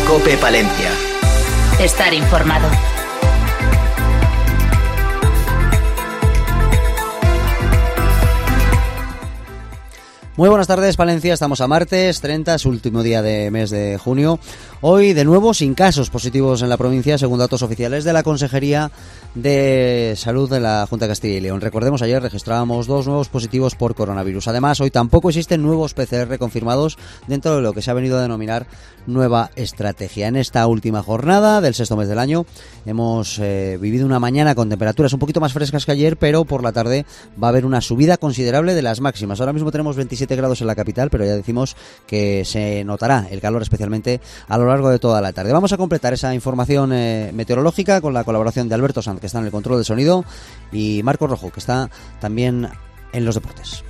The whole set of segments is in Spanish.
COPE Palencia. Estar informado. Muy buenas tardes, Palencia. Estamos a martes 30, es último día de mes de junio. Hoy, de nuevo, sin casos positivos en la provincia, según datos oficiales de la Consejería de Salud de la Junta de Castilla y León. Recordemos, ayer registrábamos 2 nuevos positivos por coronavirus. Además, hoy tampoco existen nuevos PCR confirmados dentro de lo que se ha venido a denominar nueva estrategia. En esta última jornada del sexto mes del año hemos vivido una mañana con temperaturas un poquito más frescas que ayer, pero por la tarde va a haber una subida considerable de las máximas. Ahora mismo tenemos 27 grados en la capital, pero ya decimos que se notará el calor especialmente a lo largo de toda la tarde. Vamos a completar esa información meteorológica con la colaboración de Alberto Sanz, que está en el control del sonido, y Marco Rojo, que está también en los deportes.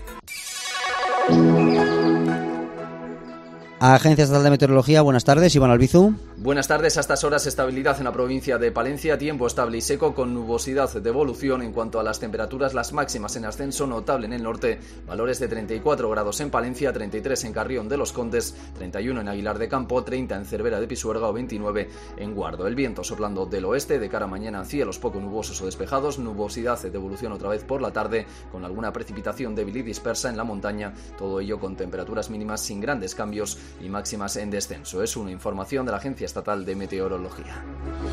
Agencia Estatal de Meteorología, buenas tardes, Iván Albizu. Buenas tardes. A estas horas, estabilidad en la provincia de Palencia, tiempo estable y seco con nubosidad de evolución. En cuanto a las temperaturas, las máximas en ascenso notable en el norte, valores de 34 grados en Palencia, 33 en Carrión de los Condes, 31 en Aguilar de Campo, 30 en Cervera de Pisuerga o 29 en Guardo. El viento soplando del oeste, de cara a mañana cielos poco nubosos o despejados, nubosidad de evolución otra vez por la tarde, con alguna precipitación débil y dispersa en la montaña, todo ello con temperaturas mínimas sin grandes cambios y máximas en descenso. Es una información de la Agencia Estatal de Meteorología.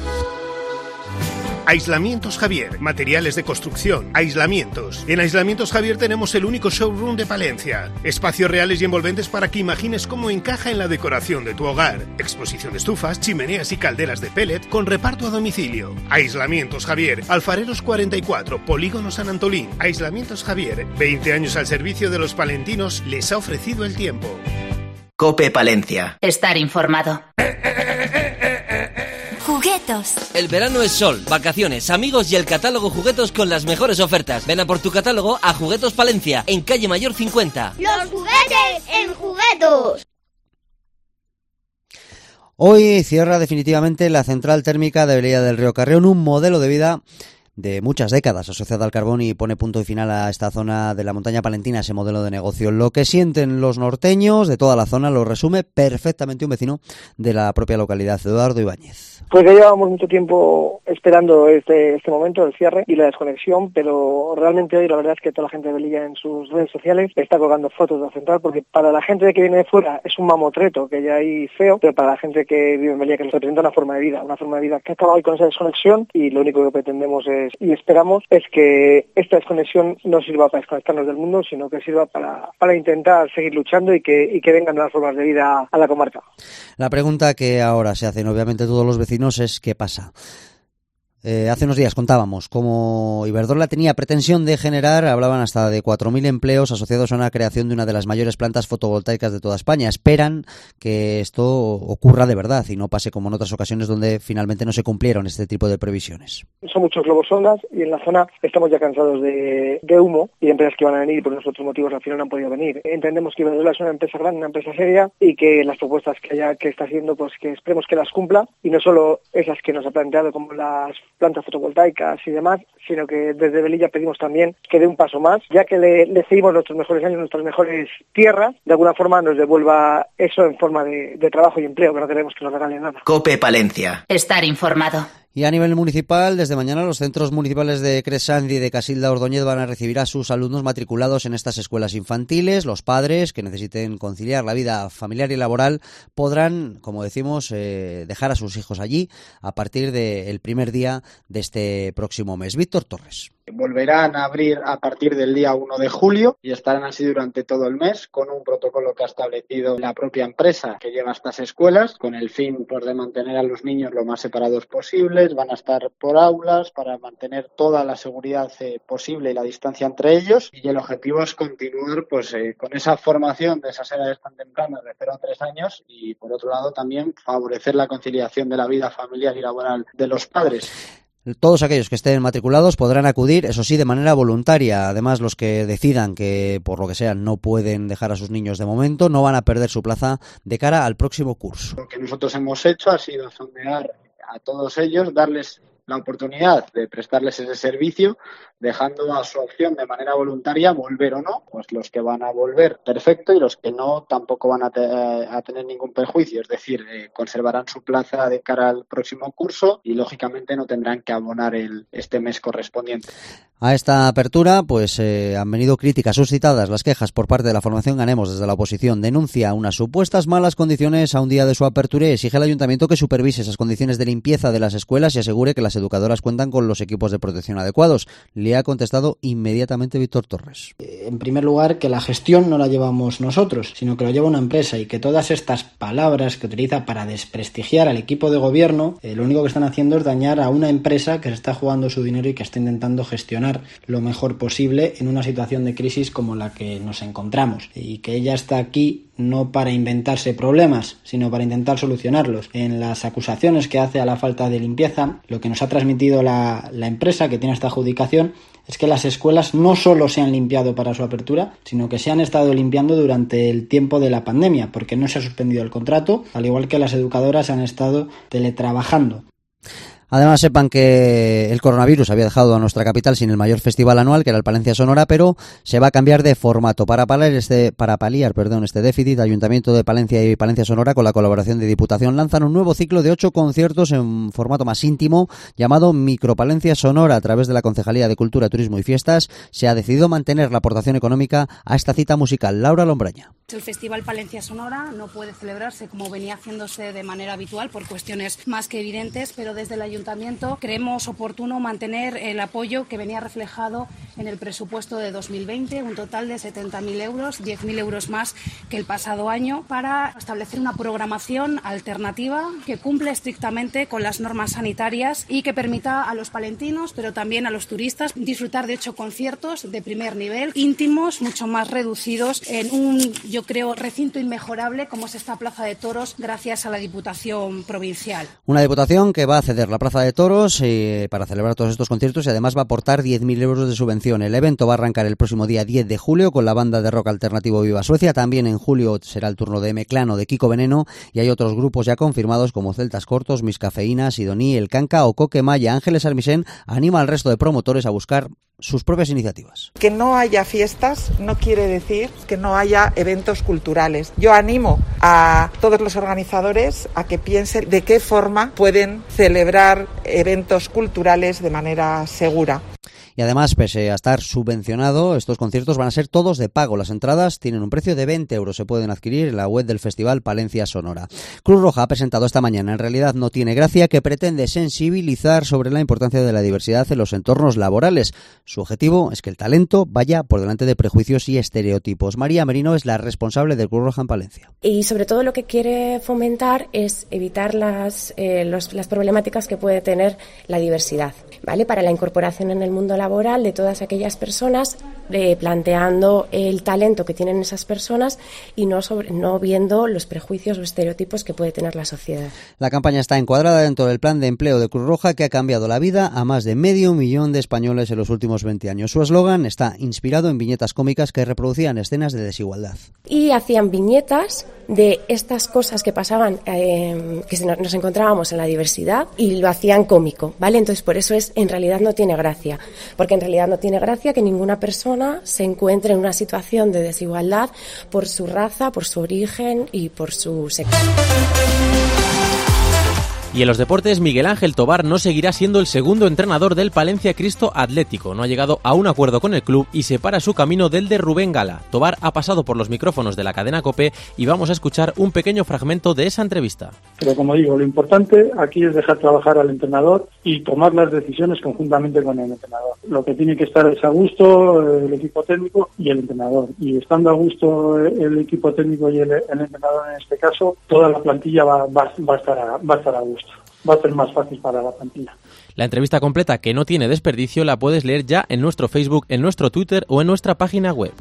Aislamientos Javier, materiales de construcción, aislamientos. En Aislamientos Javier tenemos el único showroom de Palencia. Espacios reales y envolventes para que imagines cómo encaja en la decoración de tu hogar. Exposición de estufas, chimeneas y calderas de pellet con reparto a domicilio. Aislamientos Javier, Alfareros 44, Polígono San Antolín. Aislamientos Javier, 20 años al servicio de los palentinos, les ha ofrecido el tiempo. COPE Palencia. Estar informado. Juguetos. El verano es sol, vacaciones, amigos y el catálogo Juguetos con las mejores ofertas. Ven a por tu catálogo a Juguetos Palencia, en calle Mayor 50. Los juguetes en Juguetos. Hoy cierra definitivamente la central térmica de Velilla del Río Carrión, un modelo de vida de muchas décadas asociada al carbón, y pone punto y final a esta zona de la montaña palentina, ese modelo de negocio. Lo que sienten los norteños de toda la zona lo resume perfectamente un vecino de la propia localidad, Eduardo Ibáñez. Pues ya llevamos mucho tiempo esperando este momento del cierre y la desconexión, pero realmente hoy la verdad es que toda la gente de Velilla en sus redes sociales está colgando fotos de la central, porque para la gente que viene de fuera es un mamotreto que ya hay feo, pero para la gente que vive en Velilla, que les representa una forma de vida que acaba hoy con esa desconexión, y lo único que pretendemos y esperamos es que esta desconexión no sirva para desconectarnos del mundo, sino que sirva para intentar seguir luchando y que vengan nuevas formas de vida a la comarca. La pregunta que ahora se hacen obviamente todos los vecinos es ¿qué pasa? Hace unos días contábamos cómo Iberdrola tenía pretensión de generar, hablaban hasta de 4.000 empleos asociados a una creación de una de las mayores plantas fotovoltaicas de toda España. Esperan que esto ocurra de verdad y no pase como en otras ocasiones donde finalmente no se cumplieron este tipo de previsiones. Son muchos globos sondas y en la zona estamos ya cansados de humo, y empresas que van a venir y por unos otros motivos al final no han podido venir. Entendemos que Iberdrola es una empresa grande, una empresa seria, y que las propuestas que está haciendo, pues que esperemos que las cumpla, y no solo esas que nos ha planteado como las plantas fotovoltaicas y demás, sino que desde Velilla pedimos también que dé un paso más, ya que le cedimos nuestros mejores años, nuestras mejores tierras, de alguna forma nos devuelva eso en forma de trabajo y empleo, que no queremos que nos regalen nada. COPE Palencia. Estar informado. Y a nivel municipal, desde mañana los centros municipales de Cresandi y de Casilda Ordóñez van a recibir a sus alumnos matriculados en estas escuelas infantiles. Los padres que necesiten conciliar la vida familiar y laboral podrán, como decimos, dejar a sus hijos allí a partir del primer día de este próximo mes. Víctor Torres. Volverán a abrir a partir del día 1 de julio y estarán así durante todo el mes, con un protocolo que ha establecido la propia empresa que lleva estas escuelas, con el fin de mantener a los niños lo más separados posibles. Van a estar por aulas para mantener toda la seguridad posible y la distancia entre ellos, y el objetivo es continuar con esa formación de esas edades tan tempranas de 0 a 3 años, y por otro lado también favorecer la conciliación de la vida familiar y laboral de los padres. Todos aquellos que estén matriculados podrán acudir, eso sí, de manera voluntaria. Además, los que decidan que, por lo que sea, no pueden dejar a sus niños de momento, no van a perder su plaza de cara al próximo curso. Lo que nosotros hemos hecho ha sido sondear a todos ellos, darles la oportunidad de prestarles ese servicio, dejando a su opción de manera voluntaria volver o no. Pues los que van a volver, perfecto, y los que no, tampoco van a tener ningún perjuicio, es decir, conservarán su plaza de cara al próximo curso y lógicamente no tendrán que abonar este mes correspondiente. A esta apertura pues han venido críticas suscitadas, las quejas por parte de la formación Ganemos desde la oposición. Denuncia unas supuestas malas condiciones a un día de su apertura y exige al ayuntamiento que supervise esas condiciones de limpieza de las escuelas y asegure que las educadoras cuentan con los equipos de protección adecuados. Le ha contestado inmediatamente Víctor Torres. En primer lugar, que la gestión no la llevamos nosotros, sino que lo lleva una empresa, y que todas estas palabras que utiliza para desprestigiar al equipo de gobierno, lo único que están haciendo es dañar a una empresa que se está jugando su dinero y que está intentando gestionar lo mejor posible en una situación de crisis como la que nos encontramos, y que ella está aquí no para inventarse problemas, sino para intentar solucionarlos. En las acusaciones que hace a la falta de limpieza, lo que nos ha transmitido la empresa que tiene esta adjudicación es que las escuelas no solo se han limpiado para su apertura, sino que se han estado limpiando durante el tiempo de la pandemia, porque no se ha suspendido el contrato, al igual que las educadoras han estado teletrabajando. Además, sepan que el coronavirus había dejado a nuestra capital sin el mayor festival anual, que era el Palencia Sonora, pero se va a cambiar de formato para paliar este déficit. Ayuntamiento de Palencia y Palencia Sonora, con la colaboración de Diputación, lanzan un nuevo ciclo de 8 conciertos en formato más íntimo, llamado Micropalencia Sonora. A través de la Concejalía de Cultura, Turismo y Fiestas se ha decidido mantener la aportación económica a esta cita musical. Laura Lombraña. El Festival Palencia Sonora no puede celebrarse como venía haciéndose de manera habitual por cuestiones más que evidentes, pero desde el Ayuntamiento creemos oportuno mantener el apoyo que venía reflejado en el presupuesto de 2020, un total de 70.000 euros, 10.000 euros más que el pasado año, para establecer una programación alternativa que cumple estrictamente con las normas sanitarias y que permita a los palentinos, pero también a los turistas, disfrutar de 8 conciertos de primer nivel, íntimos, mucho más reducidos, en un, yo creo, recinto inmejorable como es esta Plaza de Toros, gracias a la Diputación Provincial. Una Diputación que va a ceder la Plaza de Toros para celebrar todos estos conciertos, y además va a aportar 10.000 euros de subvención. El evento va a arrancar el próximo día 10 de julio con la banda de rock alternativo Viva Suecia. También en julio será el turno de Meclano, de Kiko Veneno, y hay otros grupos ya confirmados como Celtas Cortos, Mis Cafeínas, Sidoní, El Canca o Coque Maya. Ángeles Armisen anima al resto de promotores a buscar sus propias iniciativas. Que no haya fiestas no quiere decir que no haya eventos culturales. Yo animo a todos los organizadores a que piensen de qué forma pueden celebrar eventos culturales de manera segura. Y además, pese a estar subvencionado, estos conciertos van a ser todos de pago. Las entradas tienen un precio de 20 euros. Se pueden adquirir en la web del Festival Palencia Sonora. Cruz Roja ha presentado esta mañana En realidad no tiene gracia, que pretende sensibilizar sobre la importancia de la diversidad en los entornos laborales. Su objetivo es que el talento vaya por delante de prejuicios y estereotipos. María Merino es la responsable de Cruz Roja en Palencia. Y sobre todo lo que quiere fomentar es evitar las problemáticas que puede tener la diversidad, ¿vale? Para la incorporación en el mundo laboral de todas aquellas personas, planteando el talento que tienen esas personas y no viendo los prejuicios o estereotipos que puede tener la sociedad. La campaña está encuadrada dentro del plan de empleo de Cruz Roja, que ha cambiado la vida a más de 500.000 de españoles en los últimos 20 años. Su eslogan está inspirado en viñetas cómicas que reproducían escenas de desigualdad. Y hacían viñetas de estas cosas que pasaban, que nos encontrábamos en la diversidad, y lo hacían cómico, ¿vale? Entonces por eso en realidad no tiene gracia, porque en realidad no tiene gracia que ninguna persona se encuentre en una situación de desigualdad por su raza, por su origen y por su sexo. Y en los deportes, Miguel Ángel Tobar no seguirá siendo el segundo entrenador del Palencia Cristo Atlético. No ha llegado a un acuerdo con el club y separa su camino del de Rubén Gala. Tobar ha pasado por los micrófonos de la cadena COPE y vamos a escuchar un pequeño fragmento de esa entrevista. Pero como digo, lo importante aquí es dejar trabajar al entrenador y tomar las decisiones conjuntamente con el entrenador. Lo que tiene que estar es a gusto el equipo técnico y el entrenador. Y estando a gusto el equipo técnico y el entrenador en este caso, toda la plantilla va a estar a gusto. Va a ser más fácil para la plantilla. La entrevista completa, que no tiene desperdicio, la puedes leer ya en nuestro Facebook, en nuestro Twitter o en nuestra página web.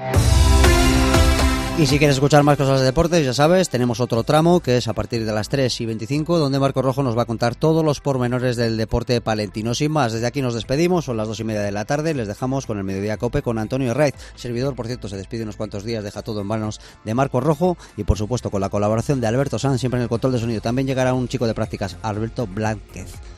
Y si quieres escuchar más cosas de deportes, ya sabes, tenemos otro tramo que es a partir de las 3:25, donde Marco Rojo nos va a contar todos los pormenores del deporte palentino. Sin más, desde aquí nos despedimos, son las 2:30 de la tarde, les dejamos con el Mediodía Cope con Antonio Herraiz. Servidor, por cierto, se despide unos cuantos días, deja todo en manos de Marco Rojo y, por supuesto, con la colaboración de Alberto Sanz, siempre en el control de sonido. También llegará un chico de prácticas, Alberto Blázquez.